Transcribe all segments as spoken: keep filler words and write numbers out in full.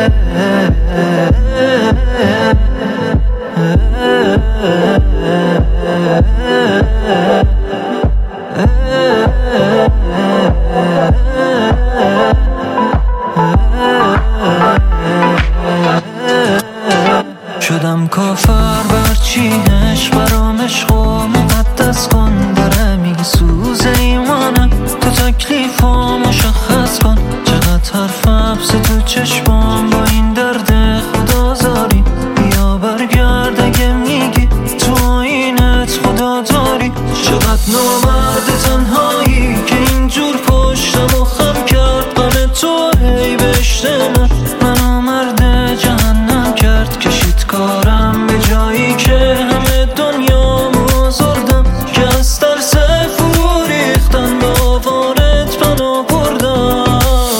شدم کافر برچی عشق برام عشق و مقدس کن. داره میسوزه ایمانم تو تکلیفا مشخص کن. چقدر حرف حبس تو چشمام با این درد خدازاری. بیا برگرد اگه میگی تو آینت خدا داری. چقدر نامرد تنهایی که اینجور پشتم و خم کرد. قره تو هی بهشت من منو مرد جهنم کرد. کشید کارم به جایی که همه دنیا مزردم. که از ترس فرو ریختن با وارد پناه بردم.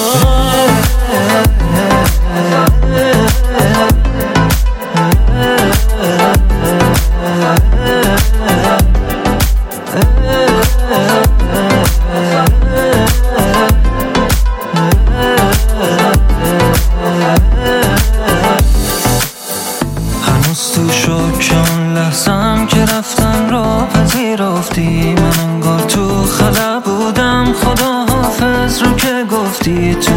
هنوز تو شوک اون لحظم که رفتن را پذیرفتی. من انگار تو خلا بودم خدا حافظ رو که گفتی.